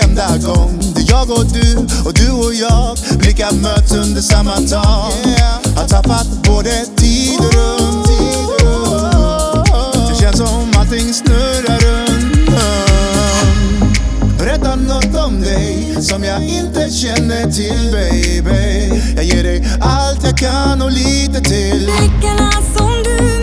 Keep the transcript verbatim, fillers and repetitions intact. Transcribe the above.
varenda gång. Det är jag och du, och du och jag. Blickar möts under samma tak. Har tappat både tid och rum. Det känns som allting snurrar runt. Berätta något om dig som jag inte känner till, baby. Jag ger dig allt jag kan och lite till. Blickarna som du